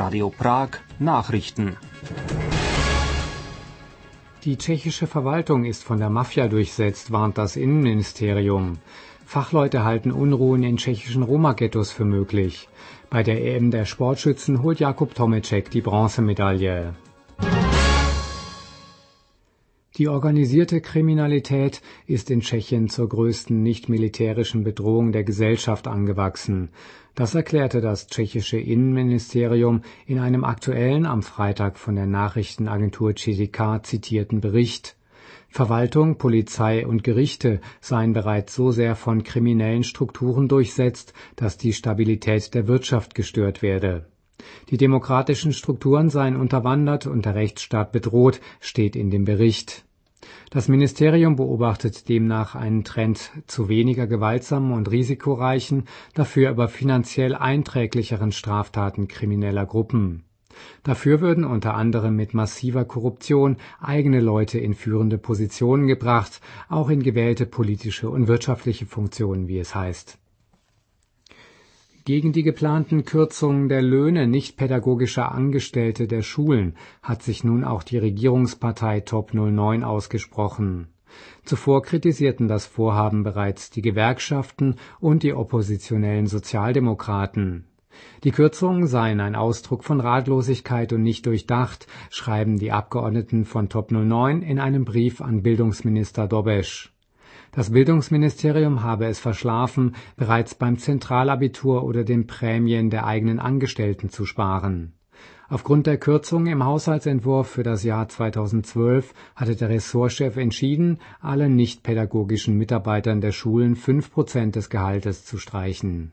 Radio Prag Nachrichten. Die tschechische Verwaltung ist von der Mafia durchsetzt, warnt das Innenministerium. Fachleute halten Unruhen in tschechischen Roma-Ghettos für möglich. Bei der EM der Sportschützen holt Jakub Tomeček die Bronzemedaille. Die organisierte Kriminalität ist in Tschechien zur größten nicht-militärischen Bedrohung der Gesellschaft angewachsen. Das erklärte das tschechische Innenministerium in einem aktuellen, am Freitag von der Nachrichtenagentur ČTK zitierten Bericht. Verwaltung, Polizei und Gerichte seien bereits so sehr von kriminellen Strukturen durchsetzt, dass die Stabilität der Wirtschaft gestört werde. Die demokratischen Strukturen seien unterwandert und der Rechtsstaat bedroht, steht in dem Bericht. Das Ministerium beobachtet demnach einen Trend zu weniger gewaltsamen und risikoreichen, dafür aber finanziell einträglicheren Straftaten krimineller Gruppen. Dafür würden unter anderem mit massiver Korruption eigene Leute in führende Positionen gebracht, auch in gewählte politische und wirtschaftliche Funktionen, wie es heißt. Gegen die geplanten Kürzungen der Löhne nichtpädagogischer Angestellte der Schulen hat sich nun auch die Regierungspartei Top 09 ausgesprochen. Zuvor kritisierten das Vorhaben bereits die Gewerkschaften und die oppositionellen Sozialdemokraten. Die Kürzungen seien ein Ausdruck von Ratlosigkeit und nicht durchdacht, schreiben die Abgeordneten von Top 09 in einem Brief an Bildungsminister Dobeš. Das Bildungsministerium habe es verschlafen, bereits beim Zentralabitur oder den Prämien der eigenen Angestellten zu sparen. Aufgrund der Kürzungen im Haushaltsentwurf für das Jahr 2012 hatte der Ressortchef entschieden, allen nichtpädagogischen Mitarbeitern der Schulen 5% des Gehaltes zu streichen.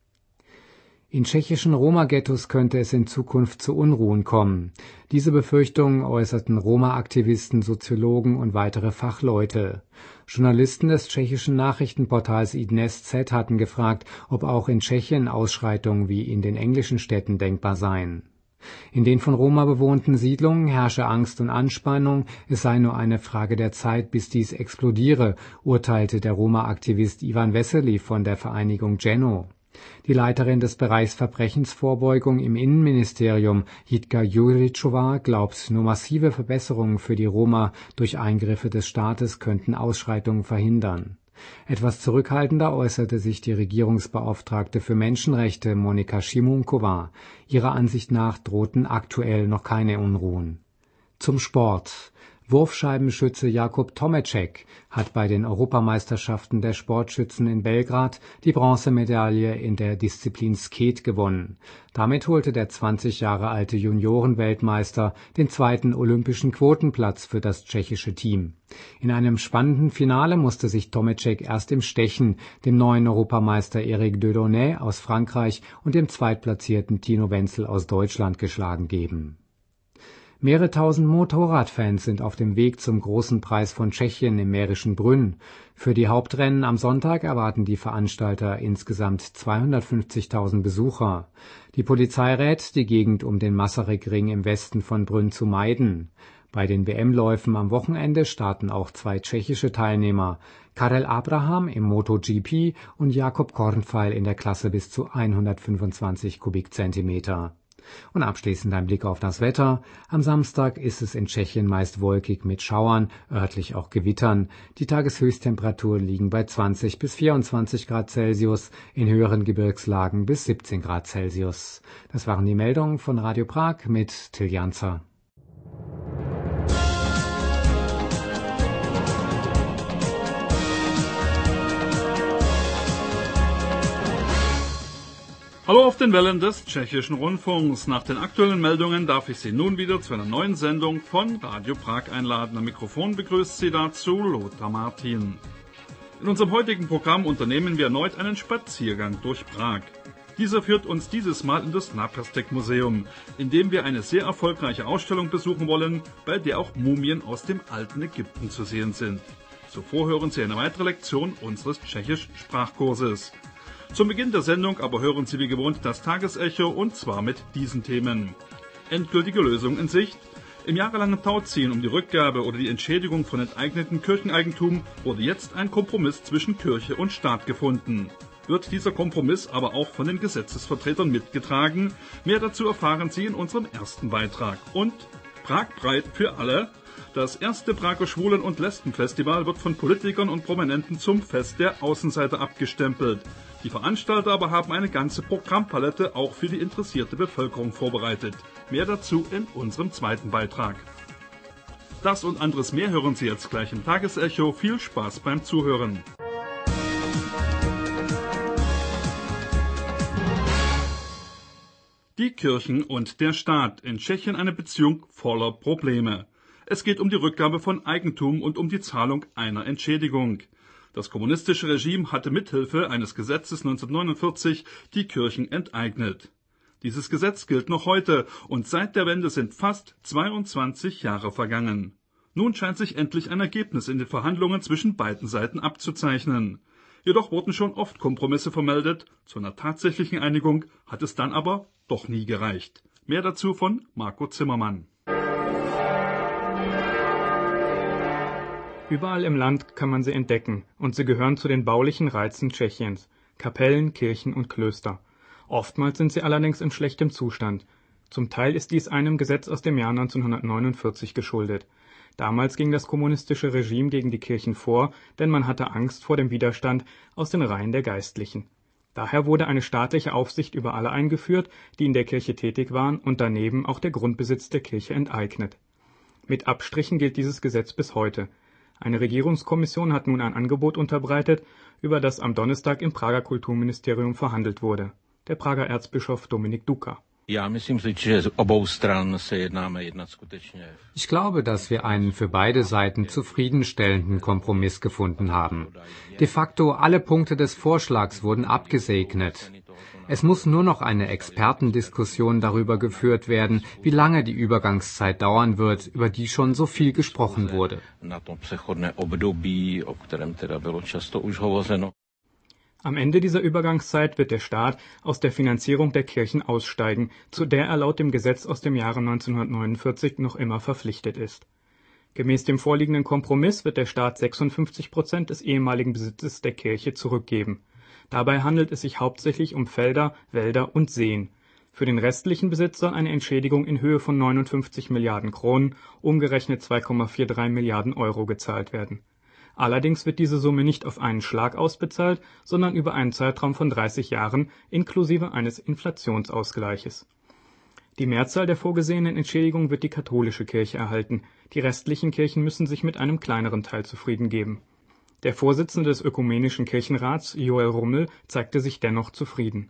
In tschechischen Roma-Ghettos könnte es in Zukunft zu Unruhen kommen. Diese Befürchtungen äußerten Roma-Aktivisten, Soziologen und weitere Fachleute. Journalisten des tschechischen Nachrichtenportals iDnes.cz hatten gefragt, ob auch in Tschechien Ausschreitungen wie in den englischen Städten denkbar seien. In den von Roma bewohnten Siedlungen herrsche Angst und Anspannung, es sei nur eine Frage der Zeit, bis dies explodiere, urteilte der Roma-Aktivist Ivan Vesely von der Vereinigung Geno. Die Leiterin des Bereichs Verbrechensvorbeugung im Innenministerium, Jitka Juričová, glaubt, nur massive Verbesserungen für die Roma durch Eingriffe des Staates könnten Ausschreitungen verhindern. Etwas zurückhaltender äußerte sich die Regierungsbeauftragte für Menschenrechte Monika Šimunková. Ihrer Ansicht nach drohten aktuell noch keine Unruhen. Zum Sport. Wurfscheibenschütze Jakub Tomeček hat bei den Europameisterschaften der Sportschützen in Belgrad die Bronzemedaille in der Disziplin Skeet gewonnen. Damit holte der 20 Jahre alte Juniorenweltmeister den zweiten olympischen Quotenplatz für das tschechische Team. In einem spannenden Finale musste sich Tomeček erst im Stechen dem neuen Europameister Eric Dieudonné aus Frankreich und dem zweitplatzierten Tino Wenzel aus Deutschland geschlagen geben. Mehrere tausend Motorradfans sind auf dem Weg zum Großen Preis von Tschechien im Mährischen Brünn. Für die Hauptrennen am Sonntag erwarten die Veranstalter insgesamt 250.000 Besucher. Die Polizei rät, die Gegend um den Masaryk-Ring im Westen von Brünn zu meiden. Bei den WM-Läufen am Wochenende starten auch zwei tschechische Teilnehmer, Karel Abraham im MotoGP und Jakob Kornfeil in der Klasse bis zu 125 Kubikzentimeter. Und abschließend ein Blick auf das Wetter. Am Samstag ist es in Tschechien meist wolkig mit Schauern, örtlich auch Gewittern. Die Tageshöchsttemperaturen liegen bei 20 bis 24 Grad Celsius, in höheren Gebirgslagen bis 17 Grad Celsius. Das waren die Meldungen von Radio Prag mit Till Janzer. Hallo auf den Wellen des Tschechischen Rundfunks. Nach den aktuellen Meldungen darf ich Sie nun wieder zu einer neuen Sendung von Radio Prag einladen. Am Mikrofon begrüßt Sie dazu Lothar Martin. In unserem heutigen Programm unternehmen wir erneut einen Spaziergang durch Prag. Dieser führt uns dieses Mal in das Náprstek-Museum, in dem wir eine sehr erfolgreiche Ausstellung besuchen wollen, bei der auch Mumien aus dem alten Ägypten zu sehen sind. Zuvor hören Sie eine weitere Lektion unseres Tschechisch-Sprachkurses. Zum Beginn der Sendung aber hören Sie wie gewohnt das Tagesecho und zwar mit diesen Themen. Endgültige Lösung in Sicht. Im jahrelangen Tauziehen um die Rückgabe oder die Entschädigung von enteignetem Kircheneigentum wurde jetzt ein Kompromiss zwischen Kirche und Staat gefunden. Wird dieser Kompromiss aber auch von den Gesetzesvertretern mitgetragen? Mehr dazu erfahren Sie in unserem ersten Beitrag. Und Prag breit für alle. Das erste Prager Schwulen- und Lesbenfestival wird von Politikern und Prominenten zum Fest der Außenseiter abgestempelt. Die Veranstalter aber haben eine ganze Programmpalette auch für die interessierte Bevölkerung vorbereitet. Mehr dazu in unserem zweiten Beitrag. Das und anderes mehr hören Sie jetzt gleich im Tagesecho. Viel Spaß beim Zuhören. Die Kirchen und der Staat. In Tschechien eine Beziehung voller Probleme. Es geht um die Rückgabe von Eigentum und um die Zahlung einer Entschädigung. Das kommunistische Regime hatte mithilfe eines Gesetzes 1949 die Kirchen enteignet. Dieses Gesetz gilt noch heute und seit der Wende sind fast 22 Jahre vergangen. Nun scheint sich endlich ein Ergebnis in den Verhandlungen zwischen beiden Seiten abzuzeichnen. Jedoch wurden schon oft Kompromisse vermeldet, zu einer tatsächlichen Einigung hat es dann aber doch nie gereicht. Mehr dazu von Marco Zimmermann. Überall im Land kann man sie entdecken und sie gehören zu den baulichen Reizen Tschechiens. Kapellen, Kirchen und Klöster. Oftmals sind sie allerdings in schlechtem Zustand. Zum Teil ist dies einem Gesetz aus dem Jahr 1949 geschuldet. Damals ging das kommunistische Regime gegen die Kirchen vor, denn man hatte Angst vor dem Widerstand aus den Reihen der Geistlichen. Daher wurde eine staatliche Aufsicht über alle eingeführt, die in der Kirche tätig waren und daneben auch der Grundbesitz der Kirche enteignet. Mit Abstrichen gilt dieses Gesetz bis heute. Eine Regierungskommission hat nun ein Angebot unterbreitet, über das am Donnerstag im Prager Kulturministerium verhandelt wurde. Der Prager Erzbischof Dominik Duka. Ich glaube, dass wir einen für beide Seiten zufriedenstellenden Kompromiss gefunden haben. De facto alle Punkte des Vorschlags wurden abgesegnet. Es muss nur noch eine Expertendiskussion darüber geführt werden, wie lange die Übergangszeit dauern wird, über die schon so viel gesprochen wurde. Am Ende dieser Übergangszeit wird der Staat aus der Finanzierung der Kirchen aussteigen, zu der er laut dem Gesetz aus dem Jahre 1949 noch immer verpflichtet ist. Gemäß dem vorliegenden Kompromiss wird der Staat 56% des ehemaligen Besitzes der Kirche zurückgeben. Dabei handelt es sich hauptsächlich um Felder, Wälder und Seen. Für den restlichen Besitz soll eine Entschädigung in Höhe von 59 Milliarden Kronen, umgerechnet 2,43 Milliarden Euro, gezahlt werden. Allerdings wird diese Summe nicht auf einen Schlag ausbezahlt, sondern über einen Zeitraum von 30 Jahren inklusive eines Inflationsausgleiches. Die Mehrzahl der vorgesehenen Entschädigungen wird die katholische Kirche erhalten. Die restlichen Kirchen müssen sich mit einem kleineren Teil zufrieden geben. Der Vorsitzende des Ökumenischen Kirchenrats, Joel Rummel, zeigte sich dennoch zufrieden.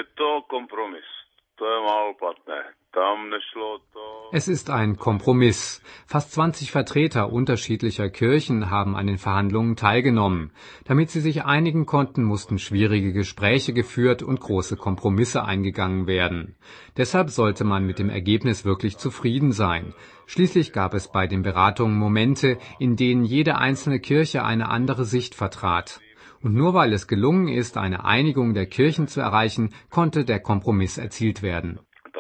Es ist ein Kompromiss. Fast 20 Vertreter unterschiedlicher Kirchen haben an den Verhandlungen teilgenommen. Damit sie sich einigen konnten, mussten schwierige Gespräche geführt und große Kompromisse eingegangen werden. Deshalb sollte man mit dem Ergebnis wirklich zufrieden sein. Schließlich gab es bei den Beratungen Momente, in denen jede einzelne Kirche eine andere Sicht vertrat. Und nur weil es gelungen ist, eine Einigung der Kirchen zu erreichen, konnte der Kompromiss erzielt werden.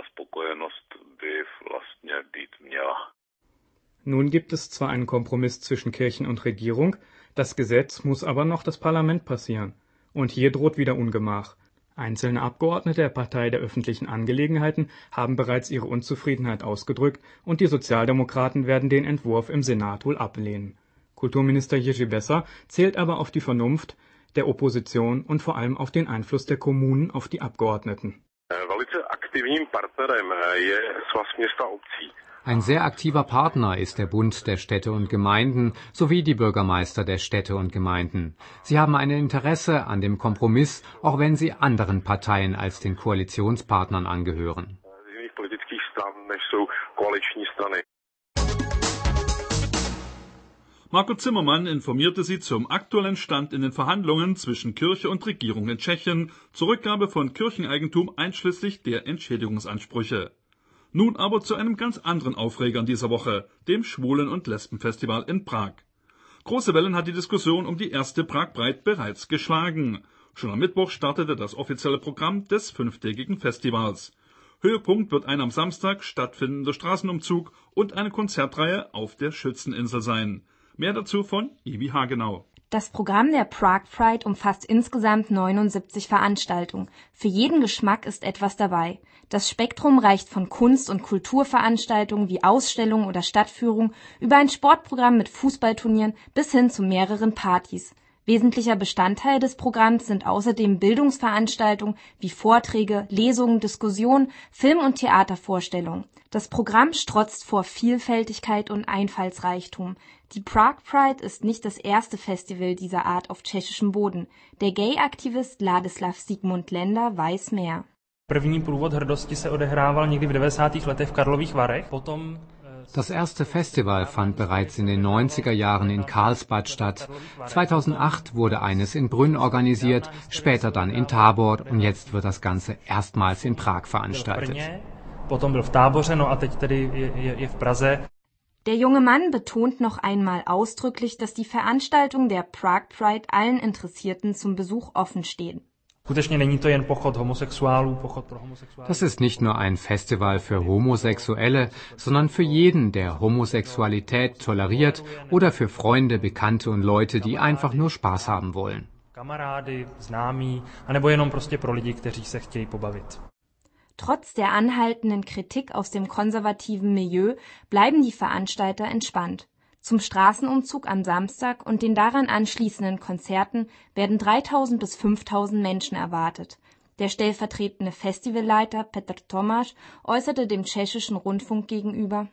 Nun gibt es zwar einen Kompromiss zwischen Kirchen und Regierung, das Gesetz muss aber noch das Parlament passieren. Und hier droht wieder Ungemach. Einzelne Abgeordnete der Partei der öffentlichen Angelegenheiten haben bereits ihre Unzufriedenheit ausgedrückt und die Sozialdemokraten werden den Entwurf im Senat wohl ablehnen. Kulturminister Jerzy Besa zählt aber auf die Vernunft der Opposition und vor allem auf den Einfluss der Kommunen auf die Abgeordneten. Ein sehr aktiver Partner ist der Bund der Städte und Gemeinden sowie die Bürgermeister der Städte und Gemeinden. Sie haben ein Interesse an dem Kompromiss, auch wenn sie anderen Parteien als den Koalitionspartnern angehören. Marco Zimmermann informierte Sie zum aktuellen Stand in den Verhandlungen zwischen Kirche und Regierung in Tschechien zur Rückgabe von Kircheneigentum einschließlich der Entschädigungsansprüche. Nun aber zu einem ganz anderen Aufreger in dieser Woche, dem Schwulen- und Lesbenfestival in Prag. Große Wellen hat die Diskussion um die erste Prag breit bereits geschlagen. Schon am Mittwoch startete das offizielle Programm des fünftägigen Festivals. Höhepunkt wird ein am Samstag stattfindender Straßenumzug und eine Konzertreihe auf der Schützeninsel sein. Mehr dazu von Ivi Hagenau. Das Programm der Prague Pride umfasst insgesamt 79 Veranstaltungen. Für jeden Geschmack ist etwas dabei. Das Spektrum reicht von Kunst- und Kulturveranstaltungen wie Ausstellungen oder Stadtführungen über ein Sportprogramm mit Fußballturnieren bis hin zu mehreren Partys. Wesentlicher Bestandteil des Programms sind außerdem Bildungsveranstaltungen wie Vorträge, Lesungen, Diskussionen, Film- und Theatervorstellungen. Das Programm strotzt vor Vielfältigkeit und Einfallsreichtum. Die Prague Pride ist nicht das erste Festival dieser Art auf tschechischem Boden. Der Gay-Aktivist Ladislav Sigmund Lender weiß mehr. První průvod hrdosti se odehrával někdy v 90. letech v Karlových Varech. Potom Das erste Festival fand bereits in den 90er Jahren in Karlsbad statt. 2008 wurde eines in Brünn organisiert, später dann in Tábor und jetzt wird das Ganze erstmals in Prag veranstaltet. Potom byl v Táboře, no a teď tedy je v Praze. Der junge Mann betont noch einmal ausdrücklich, dass die Veranstaltung der Prague Pride allen Interessierten zum Besuch offen stehen. Das ist nicht nur ein Festival für Homosexuelle, sondern für jeden, der Homosexualität toleriert oder für Freunde, Bekannte und Leute, die einfach nur Spaß haben wollen. Trotz der anhaltenden Kritik aus dem konservativen Milieu bleiben die Veranstalter entspannt. Zum Straßenumzug am Samstag und den daran anschließenden Konzerten werden 3.000 bis 5.000 Menschen erwartet. Der stellvertretende Festivalleiter Petr Tomáš äußerte dem tschechischen Rundfunk gegenüber: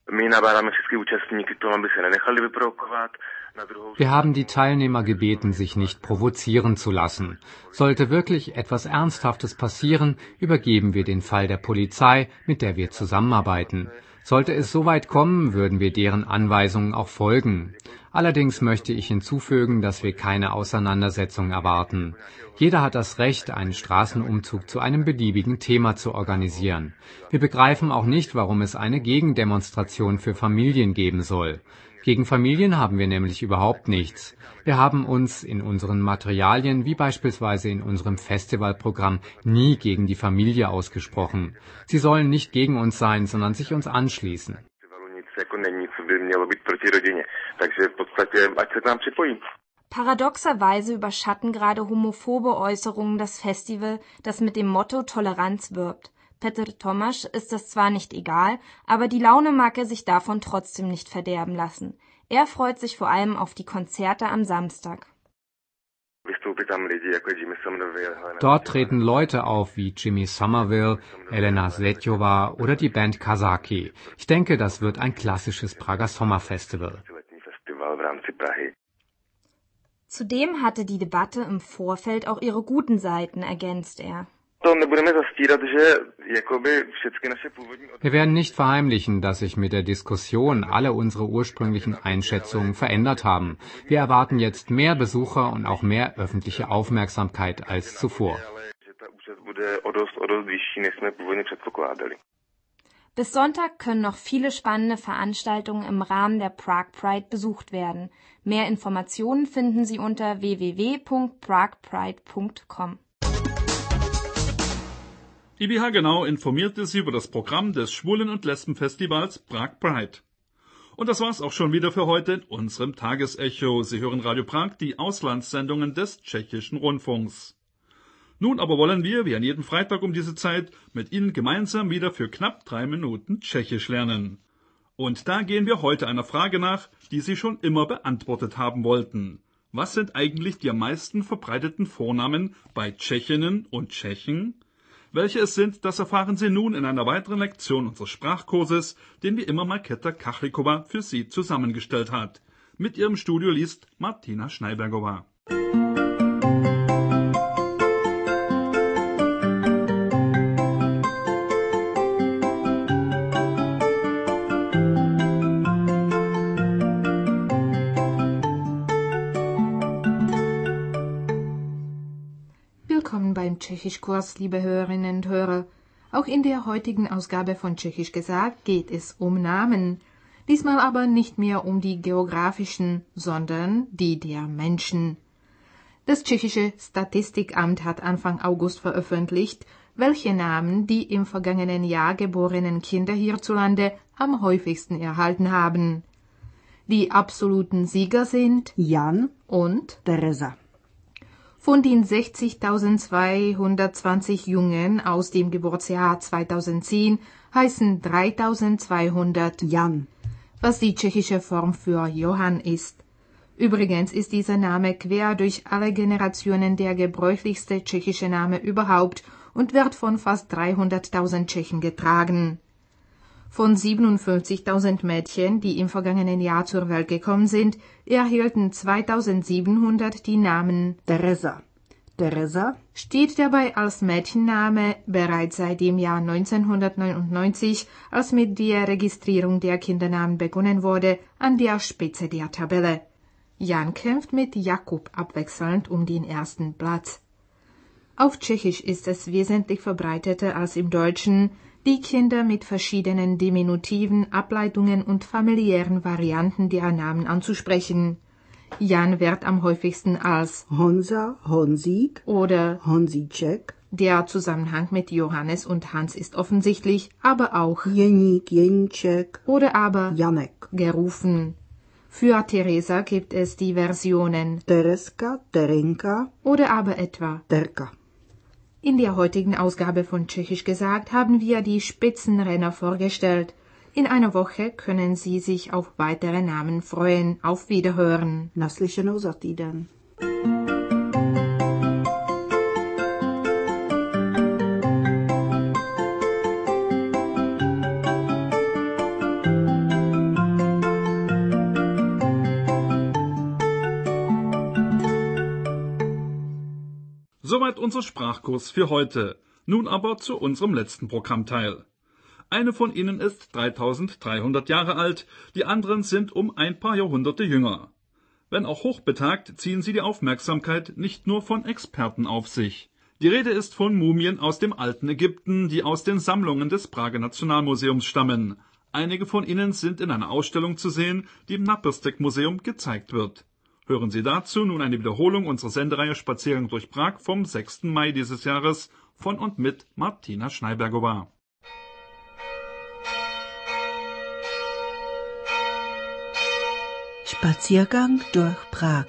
Wir haben die Teilnehmer gebeten, sich nicht provozieren zu lassen. Sollte wirklich etwas Ernsthaftes passieren, übergeben wir den Fall der Polizei, mit der wir zusammenarbeiten. Sollte es so weit kommen, würden wir deren Anweisungen auch folgen. Allerdings möchte ich hinzufügen, dass wir keine Auseinandersetzung erwarten. Jeder hat das Recht, einen Straßenumzug zu einem beliebigen Thema zu organisieren. Wir begreifen auch nicht, warum es eine Gegendemonstration für Familien geben soll. Gegen Familien haben wir nämlich überhaupt nichts. Wir haben uns in unseren Materialien, wie beispielsweise in unserem Festivalprogramm, nie gegen die Familie ausgesprochen. Sie sollen nicht gegen uns sein, sondern sich uns anschließen. Paradoxerweise überschatten gerade homophobe Äußerungen das Festival, das mit dem Motto Toleranz wirbt. Petr Tomáš ist das zwar nicht egal, aber die Laune mag er sich davon trotzdem nicht verderben lassen. Er freut sich vor allem auf die Konzerte am Samstag. Dort treten Leute auf wie Jimmy Somerville, Elena Sletjová oder die Band Kazaki. Ich denke, das wird ein klassisches Prager Sommerfestival. Zudem hatte die Debatte im Vorfeld auch ihre guten Seiten, ergänzt er. Wir werden nicht verheimlichen, dass sich mit der Diskussion alle unsere ursprünglichen Einschätzungen verändert haben. Wir erwarten jetzt mehr Besucher und auch mehr öffentliche Aufmerksamkeit als zuvor. Bis Sonntag können noch viele spannende Veranstaltungen im Rahmen der Prague Pride besucht werden. Mehr Informationen finden Sie unter www.praguepride.com. IBH Genau informierte Sie über das Programm des Schwulen- und Lesbenfestivals Prague Pride. Und das war's auch schon wieder für heute in unserem Tagesecho. Sie hören Radio Prag, die Auslandssendungen des tschechischen Rundfunks. Nun aber wollen wir, wie an jedem Freitag um diese Zeit, mit Ihnen gemeinsam wieder für knapp 3 Minuten Tschechisch lernen. Und da gehen wir heute einer Frage nach, die Sie schon immer beantwortet haben wollten. Was sind eigentlich die am meisten verbreiteten Vornamen bei Tschechinnen und Tschechen? Welche es sind, das erfahren Sie nun in einer weiteren Lektion unseres Sprachkurses, den wie immer Markéta Kachlikova für Sie zusammengestellt hat. Mit ihrem Studio liest Martina Schneibergová. Willkommen beim Tschechischkurs, liebe Hörerinnen und Hörer. Auch in der heutigen Ausgabe von Tschechisch gesagt geht es um Namen. Diesmal aber nicht mehr um die geografischen, sondern die der Menschen. Das tschechische Statistikamt hat Anfang August veröffentlicht, welche Namen die im vergangenen Jahr geborenen Kinder hierzulande am häufigsten erhalten haben. Die absoluten Sieger sind Jan, und Teresa. Von den 60.220 Jungen aus dem Geburtsjahr 2010 heißen 3.200 Jan, was die tschechische Form für Johann ist. Übrigens ist dieser Name quer durch alle Generationen der gebräuchlichste tschechische Name überhaupt und wird von fast 300.000 Tschechen getragen. Von 47.000 Mädchen, die im vergangenen Jahr zur Welt gekommen sind, erhielten 2.700 die Namen Teresa. Teresa steht dabei als Mädchenname bereits seit dem Jahr 1999, als mit der Registrierung der Kindernamen begonnen wurde, an der Spitze der Tabelle. Jan kämpft mit Jakub abwechselnd um den ersten Platz. Auf Tschechisch ist es wesentlich verbreiteter als im Deutschen, die Kinder mit verschiedenen Diminutiven, Ableitungen und familiären Varianten der Namen anzusprechen. Jan wird am häufigsten als Honza, Honzík oder Honzíček, der Zusammenhang mit Johannes und Hans ist offensichtlich, aber auch Jeník, Jeníček oder aber Janek, gerufen. Für Teresa gibt es die Versionen Tereska, Terenka oder aber etwa Terka. In der heutigen Ausgabe von Tschechisch gesagt haben wir die Spitzenrenner vorgestellt. In einer Woche können Sie sich auf weitere Namen freuen. Auf Wiederhören. Naslyšenou za týden. Soweit unser Sprachkurs für heute. Nun aber zu unserem letzten Programmteil. Eine von ihnen ist 3300 Jahre alt, die anderen sind um ein paar Jahrhunderte jünger. Wenn auch hochbetagt, ziehen sie die Aufmerksamkeit nicht nur von Experten auf sich. Die Rede ist von Mumien aus dem alten Ägypten, die aus den Sammlungen des Prager Nationalmuseums stammen. Einige von ihnen sind in einer Ausstellung zu sehen, die im Naprstek-Museum gezeigt wird. Hören Sie dazu nun eine Wiederholung unserer Sendereihe Spaziergang durch Prag vom 6. Mai dieses Jahres von und mit Martina Schneibergova. Spaziergang durch Prag.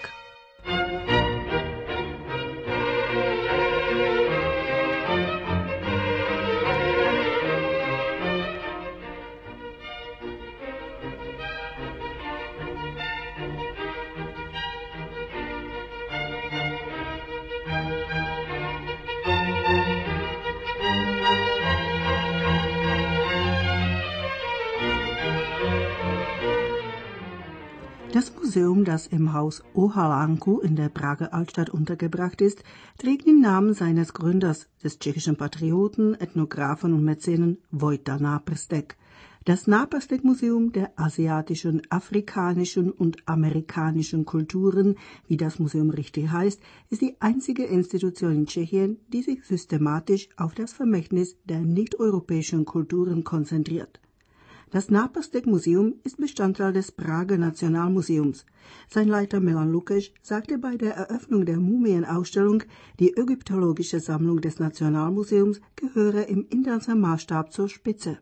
Das Museum, das im Haus Ohalanku in der Prager Altstadt untergebracht ist, trägt den Namen seines Gründers, des tschechischen Patrioten, Ethnographen und Mäzenen Vojta Naprstek. Das Naprstek-Museum der asiatischen, afrikanischen und amerikanischen Kulturen, wie das Museum richtig heißt, ist die einzige Institution in Tschechien, die sich systematisch auf das Vermächtnis der nicht-europäischen Kulturen konzentriert. Das Naprstek-Museum ist Bestandteil des Prager Nationalmuseums. Sein Leiter Milan Lukáš sagte bei der Eröffnung der Mumienausstellung, die ägyptologische Sammlung des Nationalmuseums gehöre im internationalen Maßstab zur Spitze.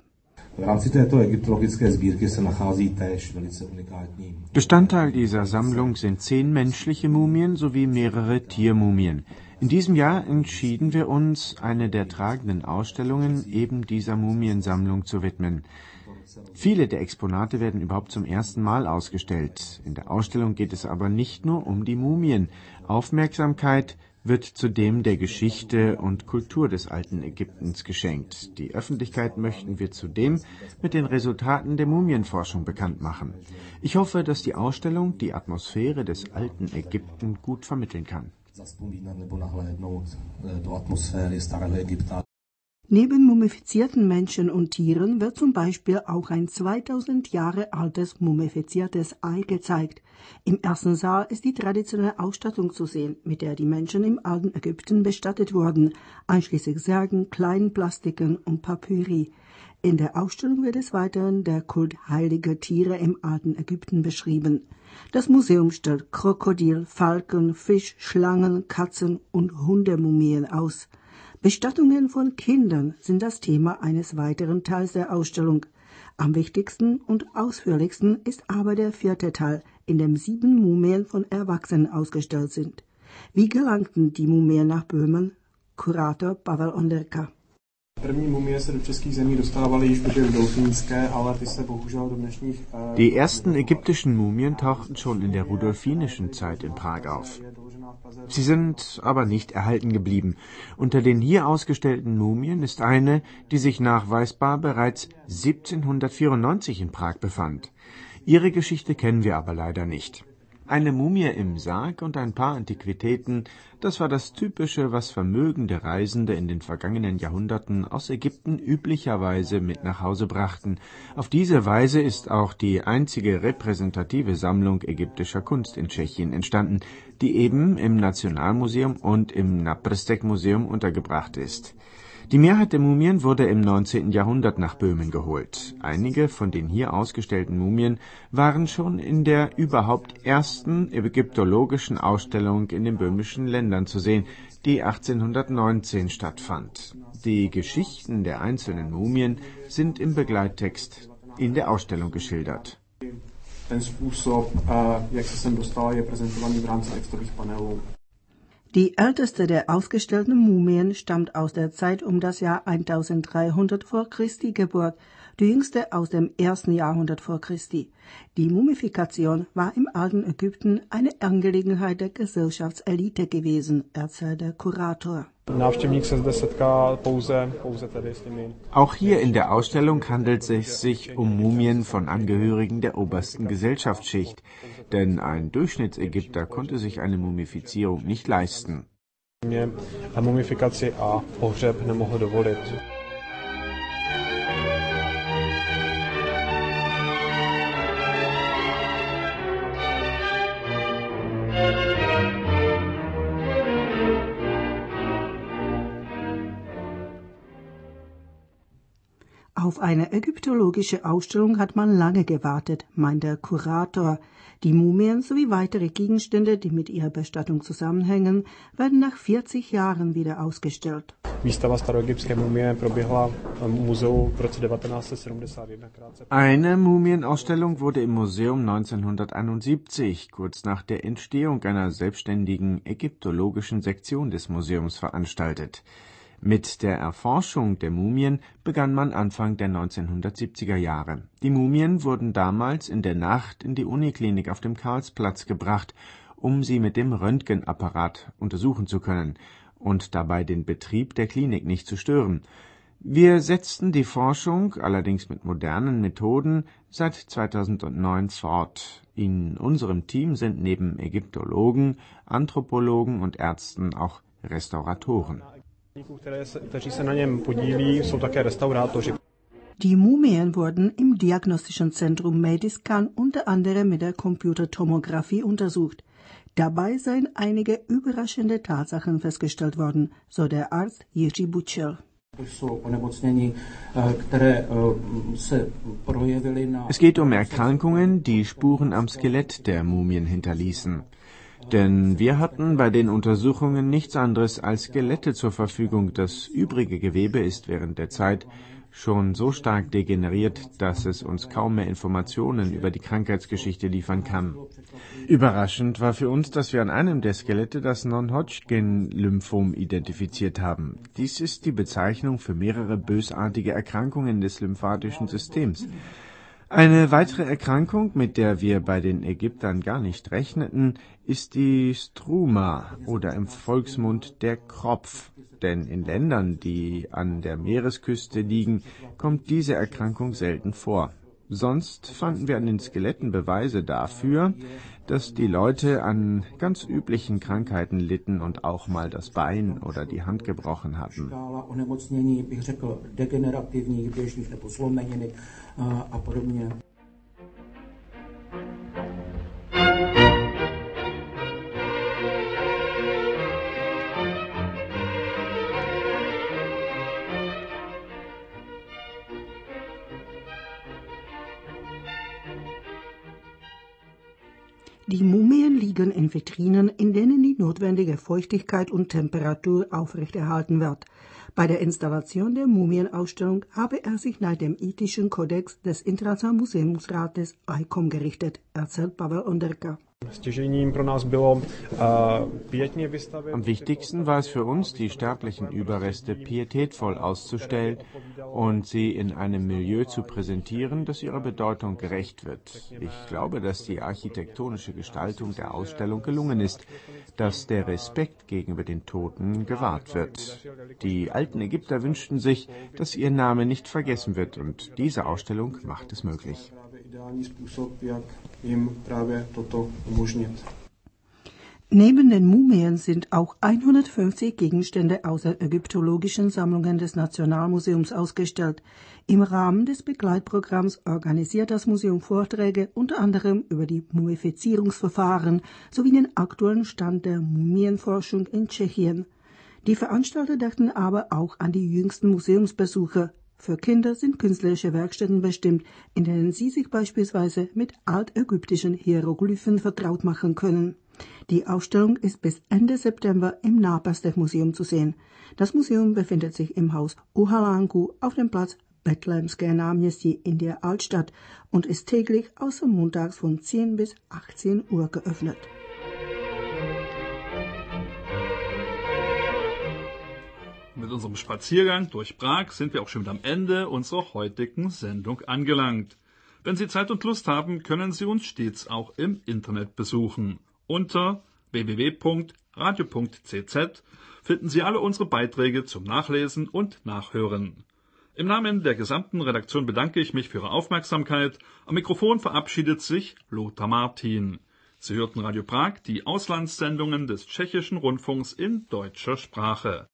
Bestandteil dieser Sammlung sind 10 menschliche Mumien sowie mehrere Tiermumien. In diesem Jahr entschieden wir uns, eine der tragenden Ausstellungen eben dieser Mumiensammlung zu widmen. Viele der Exponate werden überhaupt zum ersten Mal ausgestellt. In der Ausstellung geht es aber nicht nur um die Mumien. Aufmerksamkeit wird zudem der Geschichte und Kultur des alten Ägyptens geschenkt. Die Öffentlichkeit möchten wir zudem mit den Resultaten der Mumienforschung bekannt machen. Ich hoffe, dass die Ausstellung die Atmosphäre des alten Ägypten gut vermitteln kann. Neben mumifizierten Menschen und Tieren wird zum Beispiel auch ein 2000 Jahre altes mumifiziertes Ei gezeigt. Im ersten Saal ist die traditionelle Ausstattung zu sehen, mit der die Menschen im alten Ägypten bestattet wurden, einschließlich Särgen, kleinen Plastiken und Papyri. In der Ausstellung wird des Weiteren der Kult heiliger Tiere im alten Ägypten beschrieben. Das Museum stellt Krokodil, Falken, Fisch, Schlangen, Katzen und Hundemumien aus. Bestattungen von Kindern sind das Thema eines weiteren Teils der Ausstellung. Am wichtigsten und ausführlichsten ist aber der 4. Teil, in dem 7 Mumien von Erwachsenen ausgestellt sind. Wie gelangten die Mumien nach Böhmen? Kurator Pavel Onderka. Die ersten ägyptischen Mumien tauchten schon in der rudolfinischen Zeit in Prag auf. Sie sind aber nicht erhalten geblieben. Unter den hier ausgestellten Mumien ist eine, die sich nachweisbar bereits 1794 in Prag befand. Ihre Geschichte kennen wir aber leider nicht. Eine Mumie im Sarg und ein paar Antiquitäten, das war das Typische, was vermögende Reisende in den vergangenen Jahrhunderten aus Ägypten üblicherweise mit nach Hause brachten. Auf diese Weise ist auch die einzige repräsentative Sammlung ägyptischer Kunst in Tschechien entstanden, die eben im Nationalmuseum und im Naprstek-Museum untergebracht ist. Die Mehrheit der Mumien wurde im 19. Jahrhundert nach Böhmen geholt. Einige von den hier ausgestellten Mumien waren schon in der überhaupt ersten ägyptologischen Ausstellung in den böhmischen Ländern zu sehen, die 1819 stattfand. Die Geschichten der einzelnen Mumien sind im Begleittext in der Ausstellung geschildert. Die älteste der ausgestellten Mumien stammt aus der Zeit um das Jahr 1300 vor Christi Geburt, die jüngste aus dem 1. Jahrhundert vor Christi. Die Mumifikation war im alten Ägypten eine Angelegenheit der Gesellschaftselite gewesen, erzählt der Kurator. Auch hier in der Ausstellung handelt es sich um Mumien von Angehörigen der obersten Gesellschaftsschicht, denn ein Durchschnittsägypter konnte sich eine Mumifizierung nicht leisten. Auf eine ägyptologische Ausstellung hat man lange gewartet, meint der Kurator. Die Mumien sowie weitere Gegenstände, die mit ihrer Bestattung zusammenhängen, werden nach 40 Jahren wieder ausgestellt. Eine Mumienausstellung wurde im Museum 1971, kurz nach der Entstehung einer selbstständigen ägyptologischen Sektion des Museums, veranstaltet. Mit der Erforschung der Mumien begann man Anfang der 1970er Jahre. Die Mumien wurden damals in der Nacht in die Uniklinik auf dem Karlsplatz gebracht, um sie mit dem Röntgenapparat untersuchen zu können und dabei den Betrieb der Klinik nicht zu stören. Wir setzten die Forschung, allerdings mit modernen Methoden, seit 2009 fort. In unserem Team sind neben Ägyptologen, Anthropologen und Ärzten auch Restauratoren. Die Mumien wurden im Diagnostischen Zentrum Mediscan unter anderem mit der Computertomographie untersucht. Dabei seien einige überraschende Tatsachen festgestellt worden, so der Arzt Jiří Bučel. Es geht um Erkrankungen, die Spuren am Skelett der Mumien hinterließen. Denn wir hatten bei den Untersuchungen nichts anderes als Skelette zur Verfügung. Das übrige Gewebe ist während der Zeit schon so stark degeneriert, dass es uns kaum mehr Informationen über die Krankheitsgeschichte liefern kann. Überraschend war für uns, dass wir an einem der Skelette das Non-Hodgkin-Lymphom identifiziert haben. Dies ist die Bezeichnung für mehrere bösartige Erkrankungen des lymphatischen Systems. Eine weitere Erkrankung, mit der wir bei den Ägyptern gar nicht rechneten, ist die Struma oder im Volksmund der Kropf. Denn in Ländern, die an der Meeresküste liegen, kommt diese Erkrankung selten vor. Sonst fanden wir an den Skeletten Beweise dafür, dass die Leute an ganz üblichen Krankheiten litten und auch mal das Bein oder die Hand gebrochen hatten. Die Mumien liegen in Vitrinen, in denen die notwendige Feuchtigkeit und Temperatur aufrechterhalten wird. Bei der Installation der Mumienausstellung habe er sich nach dem ethischen Kodex des Internationalen Museumsrates ICOM gerichtet, erzählt Pavel Onderka. Am wichtigsten war es für uns, die sterblichen Überreste pietätvoll auszustellen und sie in einem Milieu zu präsentieren, das ihrer Bedeutung gerecht wird. Ich glaube, dass die architektonische Gestaltung der Ausstellung gelungen ist, dass der Respekt gegenüber den Toten gewahrt wird. Die alten Ägypter wünschten sich, dass ihr Name nicht vergessen wird, und diese Ausstellung macht es möglich. Neben den Mumien sind auch 150 Gegenstände aus den ägyptologischen Sammlungen des Nationalmuseums ausgestellt. Im Rahmen des Begleitprogramms organisiert das Museum Vorträge unter anderem über die Mumifizierungsverfahren sowie den aktuellen Stand der Mumienforschung in Tschechien. Die Veranstalter dachten aber auch an die jüngsten Museumsbesucher. Für Kinder sind künstlerische Werkstätten bestimmt, in denen sie sich beispielsweise mit altägyptischen Hieroglyphen vertraut machen können. Die Ausstellung ist bis Ende September im Napastech-Museum zu sehen. Das Museum befindet sich im Haus Uhalanku auf dem Platz Bethlehemské náměstí in der Altstadt und ist täglich außer montags von 10 bis 18 Uhr geöffnet. Mit unserem Spaziergang durch Prag sind wir auch schon wieder am Ende unserer heutigen Sendung angelangt. Wenn Sie Zeit und Lust haben, können Sie uns stets auch im Internet besuchen. Unter www.radio.cz finden Sie alle unsere Beiträge zum Nachlesen und Nachhören. Im Namen der gesamten Redaktion bedanke ich mich für Ihre Aufmerksamkeit. Am Mikrofon verabschiedet sich Lothar Martin. Sie hörten Radio Prag, die Auslandssendungen des Tschechischen Rundfunks in deutscher Sprache.